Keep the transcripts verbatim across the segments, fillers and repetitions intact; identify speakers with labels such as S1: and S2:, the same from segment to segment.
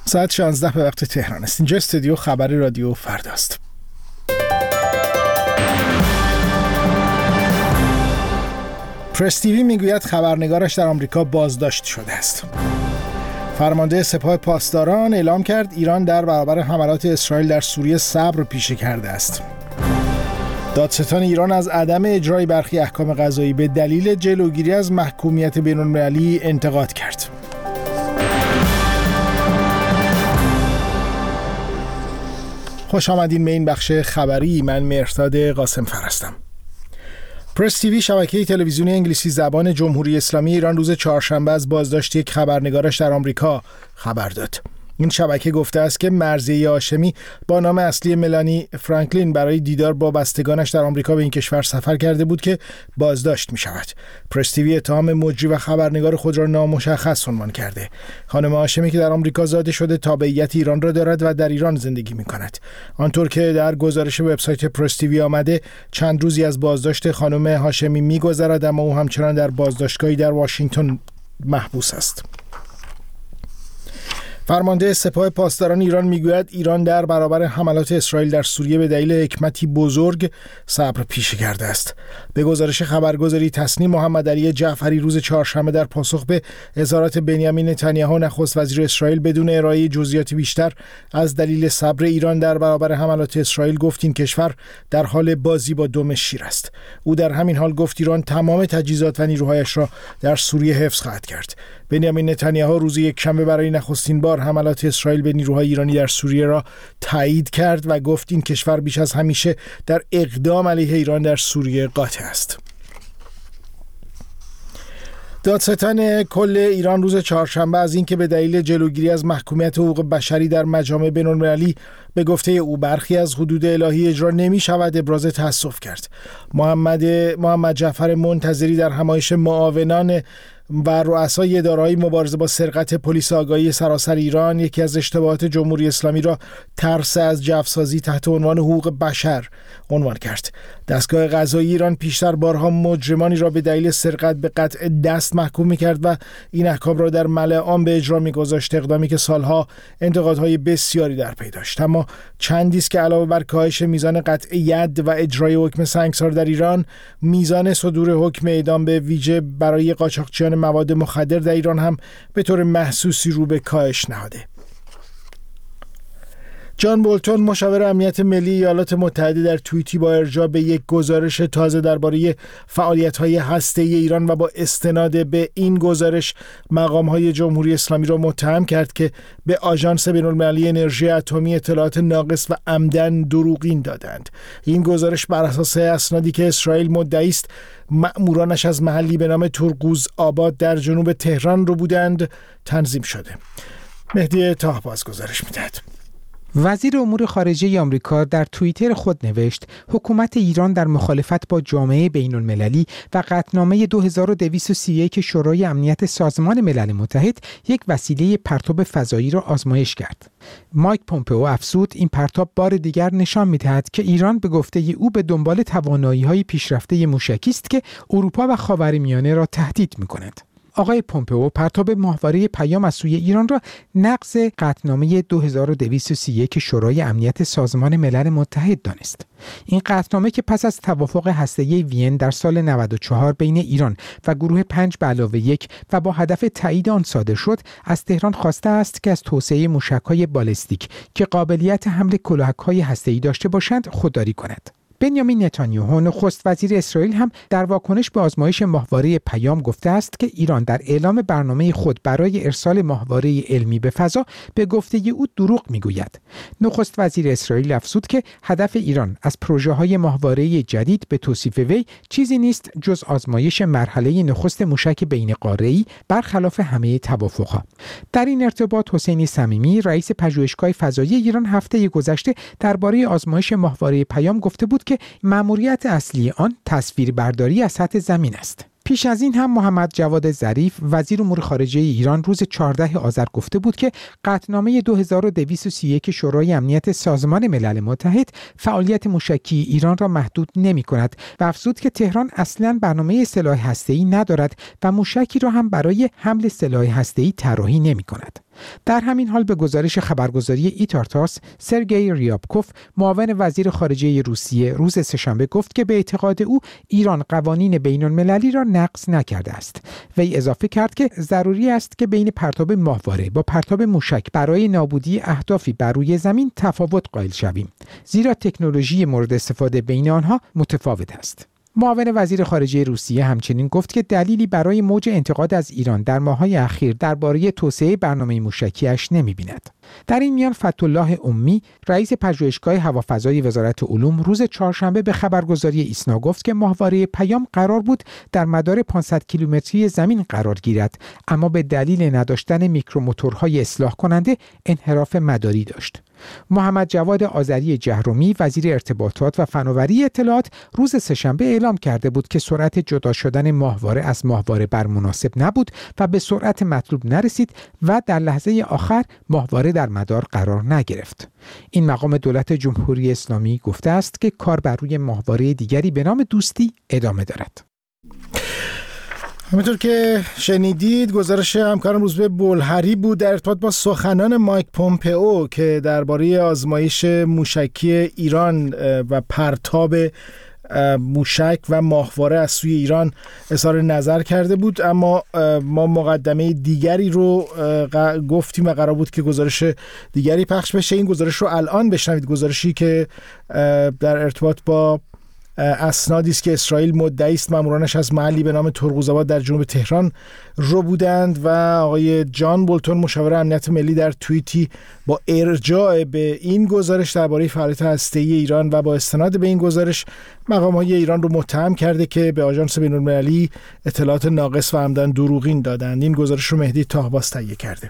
S1: ساعت شانزده به وقت تهران است. اینجا استودیو خبر رادیو فرداست. پرس تیوی میگوید خبرنگارش در آمریکا بازداشت شده است. فرمانده سپاه پاسداران اعلام کرد ایران در برابر حملات اسرائیل در سوریه صبر پیشه کرده است. دادستان ایران از عدم اجرای برخی احکام قضایی به دلیل جلوگیری از محکومیت بین‌المللی انتقاد کرد. خوش آمدین به این بخش خبری. من مهرداد قاسم‌فر هستم. پرس تیوی شبکه تلویزیونی انگلیسی زبان جمهوری اسلامی ایران روز چهارشنبه از بازداشت یک خبرنگارش در آمریکا خبر داد. این شبکه گفته است که مرضیه هاشمی با نام اصلی ملانی فرانکلین برای دیدار با بستگانش در آمریکا به این کشور سفر کرده بود که بازداشت می شود. پرس تیوی اتهام مجری و خبرنگار خود را نامشخص عنوان کرده. خانم هاشمی که در آمریکا زاده شده تابعیت ایران را دارد و در ایران زندگی می کند. آنطور که در گزارش وبسایت پرس تیوی آمده، چند روزی از بازداشت خانم هاشمی می گذرد، اما او همچنان در بازداشتگاهی در واشنگتن محبوس است. فرمانده سپاه پاسداران ایران میگوید ایران در برابر حملات اسرائیل در سوریه به دلیل حکمتی بزرگ صبر پیشه کرده است. به گزارش خبرگزاری تصنیم، محمد علی جعفری روز چهارشنبه در پاسخ به اظهارات بنیامین نتانیاهو نخست وزیر اسرائیل بدون ارائه جزئیات بیشتر از دلیل صبر ایران در برابر حملات اسرائیل گفت این کشور در حال بازی با دم شیر است. او در همین حال گفت ایران تمام تجهیزات و نیروهایش را در سوریه حفظ خواهد کرد. بنیامین نتانیاهو روز یکشنبه برای نخستین بار حملات اسرائیل به نیروهای ایرانی در سوریه را تایید کرد و گفت این کشور بیش از همیشه در اقدام علیه ایران در سوریه قاطع است. دادستان کل ایران روز چهارشنبه از اینکه به دلیل جلوگیری از محکومیت حقوق بشری در مجامع بین‌المللی به گفته او برخی از حدود الهی اجرا نمی شود ابراز تأسف کرد. محمد محمد جعفر منتظری در همایش معاونان و رؤسای اداره‌های مبارزه با سرقت پلیس آگاهی سراسر ایران یکی از اشتباهات جمهوری اسلامی را ترس از جوسازی تحت عنوان حقوق بشر عنوان کرد. دستگاه قضایی ایران پیشتر بارها مجرمانی را به دلیل سرقت به قطع دست محکوم می‌کرد و این احکام را در ملأ عام به اجرا می‌گذاشت، اقدامی که سالها انتقادهای بسیاری در پی داشت. اما چندی است که علاوه بر کاهش میزان قطع ید و اجرای حکم سنگسار در ایران، میزان صدور حکم اعدام به ویژه برای قاچاقچیان مواد مخدر در ایران هم به طور محسوسی رو به کاهش نهاده. جان بولتون مشاور امنیت ملی ایالات متحده در توییتی با ارجاع به یک گزارش تازه درباره فعالیت‌های هسته‌ای ایران و با استناد به این گزارش مقام‌های جمهوری اسلامی را متهم کرد که به آژانس بین‌المللی انرژی اتمی اطلاعات ناقص و عمدن دروغین دادند. این گزارش بر اساس اسنادی که اسرائیل مدعی است مأمورانش از محلی به نام ترقوز آباد در جنوب تهران رو بودند تنظیم شده. مهدی طاهباز گزارش می‌دهد.
S2: وزیر امور خارجه آمریکا در توییتر خود نوشت حکومت ایران در مخالفت با جامعه بین‌المللی و قطعنامه دو هزار و دویست و سی و یک شورای امنیت سازمان ملل متحد یک وسیله پرتاب فضایی را آزمایش کرد. مایک پومپئو افزود این پرتاب بار دیگر نشان می‌دهد که ایران به گفته او به دنبال توانایی‌های پیشرفته موشکی است که اروپا و خاورمیانه را تهدید می‌کند. آقای پومپئو پرتاب ماهواره پیام از سوی ایران را نقض قطعنامه دو هزار و دویست و سی و یک شورای امنیت سازمان ملل متحد دانست. این قطعنامه که پس از توافق هسته‌ای وین در سال نود و چهار بین ایران و گروه پنج به علاوه یک و با هدف تایید آن صادر شد، از تهران خواسته است که از توسعه موشک‌های بالستیک که قابلیت حمل کلاهک‌های هسته‌ای داشته باشند خودداری کند. بنیامین نتانیاهو نخست وزیر اسرائیل هم در واکنش به آزمایش ماهواره پیام گفته است که ایران در اعلام برنامه خود برای ارسال ماهواره علمی به فضا به گفته او دروغ میگوید. نخست وزیر اسرائیل افزود که هدف ایران از پروژه‌های ماهواره جدید به توصیف وی چیزی نیست جز آزمایش مرحله نخست موشک بین قاره‌ای برخلاف همه توافقها. در این ارتباط حسینی صمیمی رئیس پژوهشگاه فضایی ایران هفته گذشته درباره آزمایش ماهواره پیام گفته بود که مأموریت اصلی آن تصویربرداری از سطح زمین است. پیش از این هم محمد جواد ظریف وزیر امور خارجه ایران روز چهاردهم آذر گفته بود که قطعنامه دو هزار و دویست و سی و یک شورای امنیت سازمان ملل متحد فعالیت موشکی ایران را محدود نمی‌کند و افزود که تهران اصلاً برنامه سلاح هسته‌ای ندارد و موشکی را هم برای حمل سلاح هسته‌ای طراحی نمی‌کند. در همین حال به گزارش خبرگزاری ایتارتاس، سرگئی ریابکوف، معاون وزیر خارجه روسیه، روز سه‌شنبه گفت که به اعتقاد او ایران قوانین بین‌المللی را نقض نکرده است. وی اضافه کرد که ضروری است که بین پرتاب ماهواره با پرتاب موشک برای نابودی اهدافی بر روی زمین تفاوت قائل شویم، زیرا تکنولوژی مورد استفاده بین آنها متفاوت است. معاون وزیر خارجه روسیه همچنین گفت که دلیلی برای موج انتقاد از ایران در ماه‌های اخیر درباره توسعه برنامه موشکی‌اش نمی‌بیند. در این میان فتح‌الله امی، رئیس پژوهشگاه هوافضای وزارت علوم، روز چهارشنبه به خبرگزاری ایسنا گفت که ماهواره پیام قرار بود در مدار پانصد کیلومتری زمین قرار گیرد، اما به دلیل نداشتن میکروموتورهای اصلاح کننده انحراف مداری داشت. محمد جواد آذری جهرومی، وزیر ارتباطات و فناوری اطلاعات، روز سه‌شنبه اعلام کرده بود که سرعت جدا شدن ماهواره از ماهواره بر مناسب نبود و به سرعت مطلوب نرسید و در لحظه آخر ماهواره در مدار قرار نگرفت. این مقام دولت جمهوری اسلامی گفته است که کار بر روی ماهواره دیگری به نام دوستی ادامه دارد.
S1: همونطور که شنیدید، گزارش همکارم روزبه بلهری بود در ارتباط با سخنان مایک پومپئو که درباره آزمایش موشکی ایران و پرتاب موشک و ماهواره از سوی ایران اظهار نظر کرده بود. اما ما مقدمه دیگری رو گفتیم و قرار بود که گزارش دیگری پخش بشه. این گزارش رو الان بشنوید، گزارشی که در ارتباط با اسنادی است که اسرائیل مدعی است مامورانش از محلی به نام ترقوزآباد در جنوب تهران رو بودند و آقای جان بولتون، مشاور امنیت ملی، در توییتی با ارجاع به این گزارش درباره فعالیت هسته‌ای ایران و با استناد به این گزارش مقام‌های ایران رو متهم کرده که به آژانس بین‌المللی اطلاعات ناقص و عمدن دروغین دادند. این گزارش رو مهدی طاهباس تهیه کرده.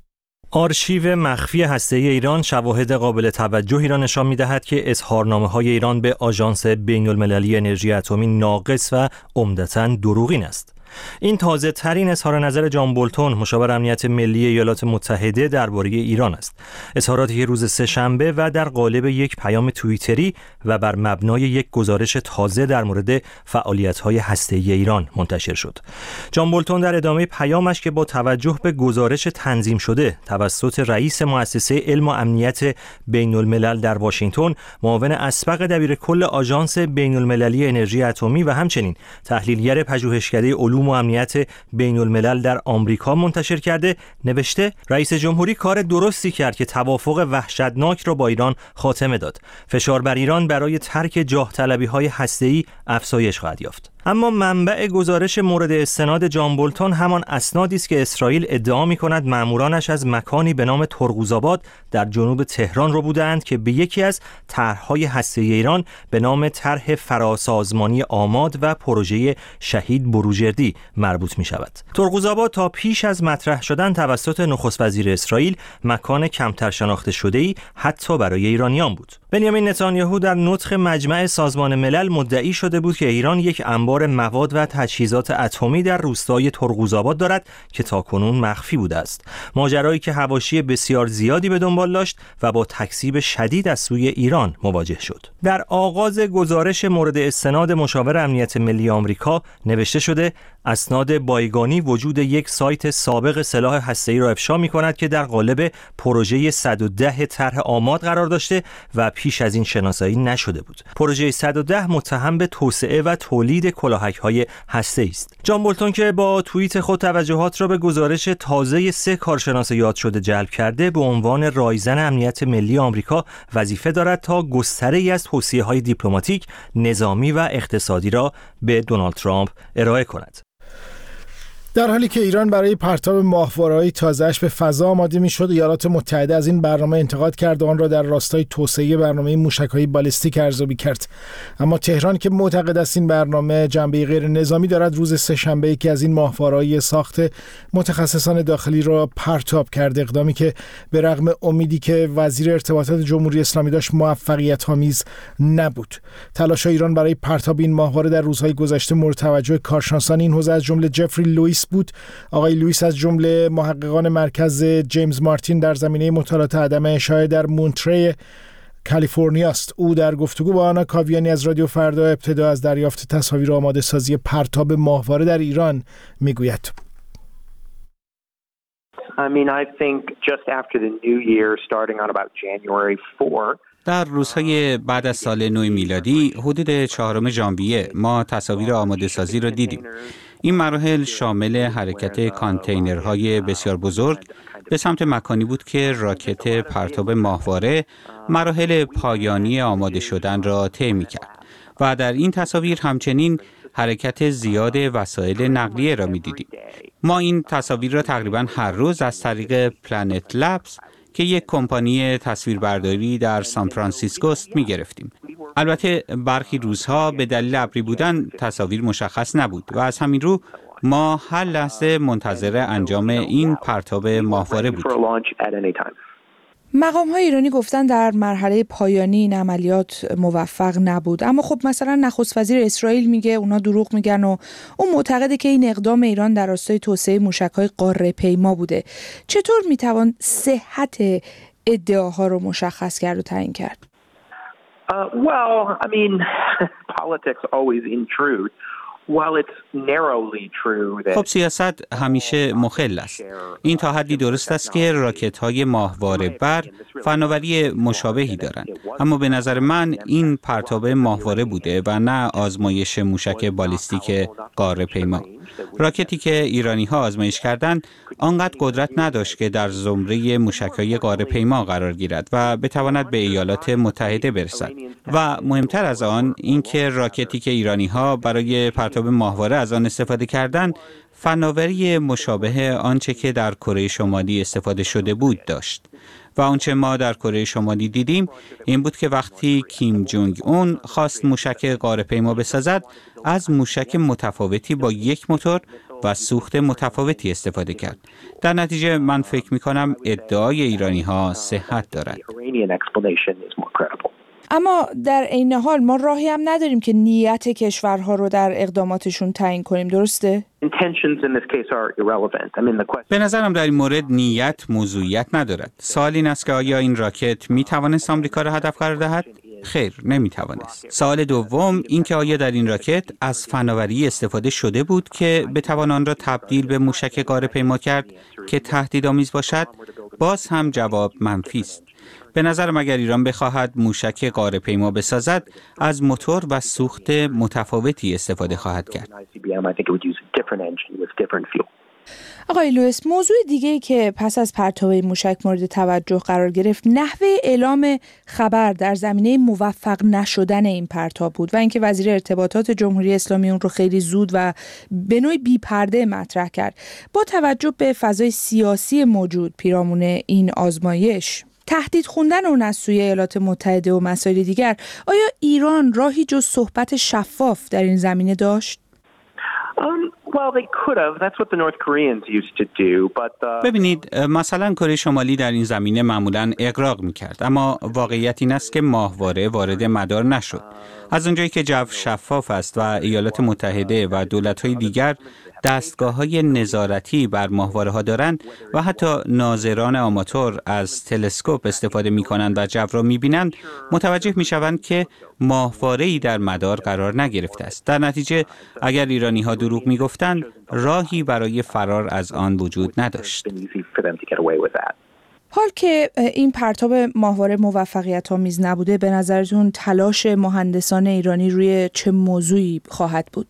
S3: آرشیو مخفی هسته‌ای ایران شواهد قابل توجهی را نشان می‌دهد که اظهارنامه‌های ایران به آژانس بین‌المللی انرژی اتمی ناقص و عمدتاً دروغین است. این تازه ترین اظهار نظر جان بولتون، مشاور امنیت ملی ایالات متحده، درباره ایران است. اظهاراتی که روز سه‌شنبه و در قالب یک پیام توییتری و بر مبنای یک گزارش تازه در مورد فعالیت‌های هسته‌ای ایران منتشر شد. جان بولتون در ادامه پیامش که با توجه به گزارش تنظیم شده توسط رئیس مؤسسه علم و امنیت بین‌الملل در واشنگتن، معاون اسبق دبیرکل آژانس بین‌المللی انرژی اتمی و همچنین تحلیلگر پژوهشکده علوم و امنیت بین الملل در آمریکا منتشر کرده، نوشته رئیس جمهوری کار درستی کرد که توافق وحشتناک را با ایران خاتمه داد. فشار بر ایران برای ترک جاه طلبی‌های هسته‌ای افزایش خواهد یافت. اما منبع گزارش مورد استناد جان بولتون همان اسنادی است که اسرائیل ادعا می‌کند مامورانش از مکانی به نام ترقوزآباد در جنوب تهران رو بودند که به یکی از طرح‌های هسته‌ای ایران به نام طرح فراسازمانی آماد و پروژه شهید بروجردی مربوط می‌شود. ترقوزآباد تا پیش از مطرح شدن توسط نخست وزیر اسرائیل مکان کمتر شناخته شده‌ای حتی برای ایرانیان بود. بنیامین نتانیاهو در نطق مجمع سازمان ملل مدعی شده بود که ایران یک انبار مواد و تجهیزات اتمی در روستای ترقوزآباد دارد که تاکنون مخفی بوده است. ماجرایی که حواشی بسیار زیادی به دنبال داشت و با تکذیب شدید از سوی ایران مواجه شد. در آغاز گزارش مورد استناد مشاور امنیت ملی آمریکا نوشته شده اسناد بایگانی وجود یک سایت سابق سلاح هسته‌ای را افشا می‌کند که در قالب پروژه صد و ده طرح آماد قرار داشته و پیش از این شناسایی نشده بود. پروژه صد و ده متهم به توسعه و تولید کلاهک‌های هسته‌ای است. جان بولتون که با توییت خود توجهات را به گزارش تازه سه کارشناس یاد شده جلب کرده، به عنوان رایزن امنیت ملی آمریکا وظیفه دارد تا گستره‌ای از توصیه‌های دیپلماتیک، نظامی و اقتصادی را به دونالد ترامپ ارائه کند.
S1: در حالی که ایران برای پرتاب ماهواره‌های تازه‌اش به فضا آماده می‌شد، ایالات متحده از این برنامه انتقاد کرد و آن را در راستای توسعه برنامه موشک‌های بالستیک ارزیابی کرد. اما تهران که معتقد است این برنامه جنبه غیر نظامی دارد، روز سه‌شنبه یکی از این ماهواره‌های ساخت متخصصان داخلی را پرتاب کرد، اقدامی که به رغم امیدی که وزیر ارتباطات جمهوری اسلامی داشت موفقیت‌آمیز نبود. تلاش ایران برای پرتاب این ماهواره در روزهای گذشته مورد توجه کارشناسان این حوزه از جمله جفری لوئیس بود. آقای لوئیس از جمله محققان مرکز جیمز مارتین در زمینه مطالعات عدم اشاعه در مونتری کالیفرنیا است. او در گفتگو با آنا کاویانی از رادیو فردا ابتدا از دریافت تصاویر آماده سازی پرتاب ماهواره در ایران میگوید.
S4: I mean, I think just after the new year, starting on about January fourth.
S5: در روزهای بعد از سال نو میلادی حدود چهارم ژانویه ما تصاویر آماده سازی را دیدیم. این مراحل شامل حرکت کانتینرهای بسیار بزرگ به سمت مکانی بود که راکت پرتاب ماهواره مراحل پایانی آماده شدن را طی می‌کرد و در این تصاویر همچنین حرکت زیاد وسایل نقلیه را می‌دیدیم. ما این تصاویر را تقریباً هر روز از طریق پلنت لبز که یک کمپانی تصویربرداری در سان فرانسیسکو است می‌گرفتیم. البته برخی روزها به دلیل ابری بودن تصاویر مشخص نبود و از همین رو ما هر لحظه منتظر انجام این پرتاب ماهواره بودیم.
S6: مقام‌های ایرانی گفتن در مرحله پایانی این عملیات موفق نبود، اما خب مثلا نخست وزیر اسرائیل میگه اونا دروغ میگن و اون معتقده که این اقدام ایران در راستای توسعه موشک‌های قاره پیما بوده. چطور میتوان صحت ادعاها رو مشخص کرد و تعیین کرد؟
S4: Uh, well, I mean, politics always intrude. While it's narrowly true that...
S5: خب سیاست همیشه مخل است. این تا حدی درست است که راکت‌های ماهواره بر فناوری مشابهی دارند، اما به نظر من این پرتاب ماهواره بوده و نه آزمایش موشک بالیستیک قاره پیما. راکتی که ایرانی‌ها آزمایش کردند آنقدر قدرت نداشت که در زمره موشک‌های قاره پیما قرار گیرد و بتواند به ایالات متحده برسد. و مهمتر از آن اینکه راکتی که ایرانی‌ها برای پرتاب ماهواره از آن استفاده کردند فناوری مشابه آنچه که در کره شمالی استفاده شده بود داشت. و آنچه ما در کره شمالی دیدیم این بود که وقتی کیم جونگ اون خواست موشک قاره پیما بسازد از موشک متفاوتی با یک موتور و سوخت متفاوتی استفاده کرد. در نتیجه من فکر می کنم ادعای ایرانی ها صحت دارد.
S6: اما در عین حال ما راهی هم نداریم که نیت کشورها رو در اقداماتشون تعیین کنیم، درسته؟
S5: به نظرم در این مورد نیت موضوعیت ندارد. سوال این است که آیا این راکت می توانست آمریکا را هدف قرار دهد؟ خیر، نمی توانست. سوال دوم این که آیا در این راکت از فناوری استفاده شده بود که بتوان آن را تبدیل به موشک قاره پیما کرد که تهدیدآمیز باشد؟ باز هم جواب منفی است. به نظرم اگر ایران بخواهد موشک قاره پیما بسازد از موتور و سوخت متفاوتی استفاده خواهد کرد.
S6: آقای لوئیس، موضوع دیگه‌ای که پس از پرتاب موشک مورد توجه قرار گرفت نحوه اعلام خبر در زمینه موفق نشدن این پرتاب بود و اینکه وزیر ارتباطات جمهوری اسلامی اون رو خیلی زود و به نوعی بی‌پرده مطرح کرد. با توجه به فضای سیاسی موجود پیرامون این آزمایش، تهدید خوندن اون از سوی ایالات متحده و مسائل دیگر، آیا ایران راهی جز صحبت شفاف در این زمینه داشت؟
S5: ببینید، مثلا کره شمالی در این زمینه معمولاً اغراق می‌کرد، اما واقعیت این است که ماهواره وارد مدار نشد. از اونجایی که جو شفاف است و ایالات متحده و دولت‌های دیگر دستگاه‌های نظارتی بر ماهواره‌ها دارند و حتی ناظران آماتور از تلسکوپ استفاده می‌کنند و جو را می‌بینند، متوجه می‌شوند که ماهواره‌ای در مدار قرار نگرفته است. در نتیجه اگر ایرانی‌ها دروغ می‌گفتند، راهی برای فرار از آن وجود نداشت.
S6: حال که این پرتاب ماهواره موفقیت آمیز نبوده، به نظرتون تلاش مهندسان ایرانی روی چه موضوعی خواهد بود؟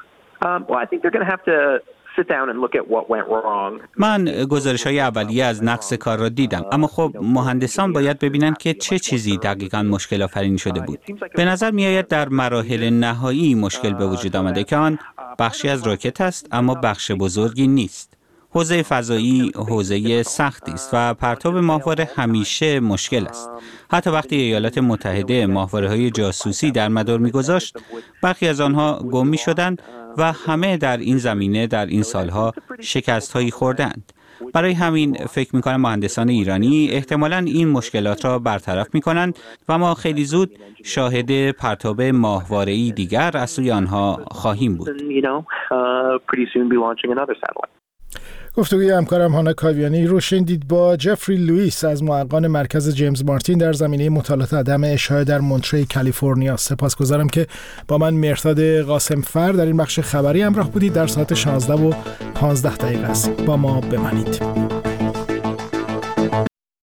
S5: من گزارش‌های اولیه از نقص کار را دیدم، اما خب مهندسان باید ببینند که چه چیزی دقیقاً مشکل آفرین شده بود. به نظر می‌آید در مراحل نهایی مشکل به وجود آمده که آن بخشی از راکت است، اما بخش بزرگی نیست. حوزه فضایی حوزه سختی است و پرتاب ماهواره همیشه مشکل است. حتی وقتی ایالات متحده ماهواره‌های جاسوسی در مدار می‌گذاشت، برخی از آنها گم می‌شدند و همه در این زمینه در این سالها شکست‌هایی خوردند. برای همین فکر می‌کنم مهندسان ایرانی احتمالاً این مشکلات را برطرف می‌کنند و ما خیلی زود شاهد پرتاب ماهواره‌ای دیگر از سوی آنها خواهیم بود.
S1: گفتگوی همکارم هانا کاویانی رو شنیدید با جفری لوئیس از محققان مرکز جیمز مارتین در زمینه مطالعات عدم اشاعه در مونتری کالیفرنیا. سپاسگزارم که با من مهرداد قاسم فر در این بخش خبری همراه بودید. در ساعت شانزده و پانزده دقیقه است. با ما بمانید.